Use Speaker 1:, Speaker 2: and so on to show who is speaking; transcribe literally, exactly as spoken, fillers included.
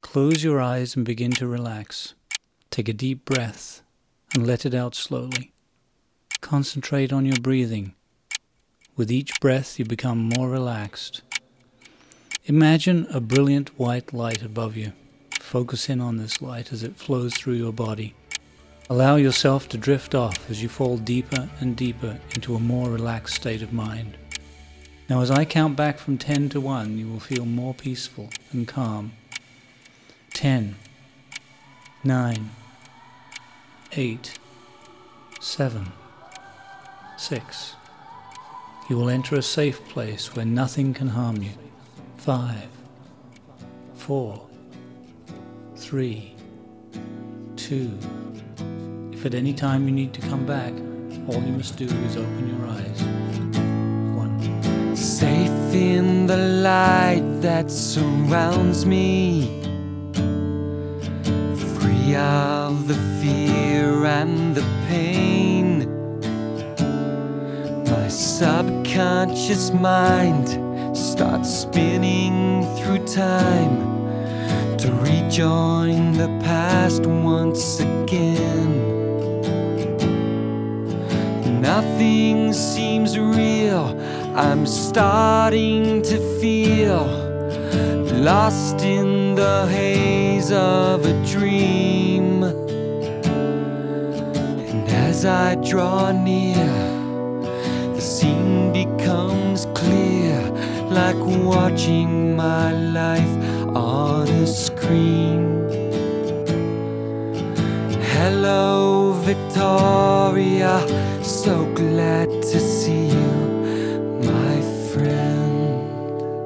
Speaker 1: Close your eyes and begin to relax. Take a deep breath and let it out slowly. Concentrate on your breathing. With each breath you become more relaxed. Imagine a brilliant white light above you. Focus in on this light as it flows through your body. Allow yourself to drift off as you fall deeper and deeper into a more relaxed state of mind. Now as I count back from ten to one, you will feel more peaceful and calm. ten, nine, eight, seven, six. You will enter a safe place where nothing can harm you. five, four, three, two. If at any time you need to come back, all you must do is open your eyes. one.
Speaker 2: Safe in the light that surrounds me, free of the fear and the pain. My subconscious mind starts spinning through time to rejoin the past once again. Nothing seems real, I'm starting to feel lost in the haze of a dream. And as I draw near, the scene becomes clear, like watching my life on a screen. Hello, Victoria, so glad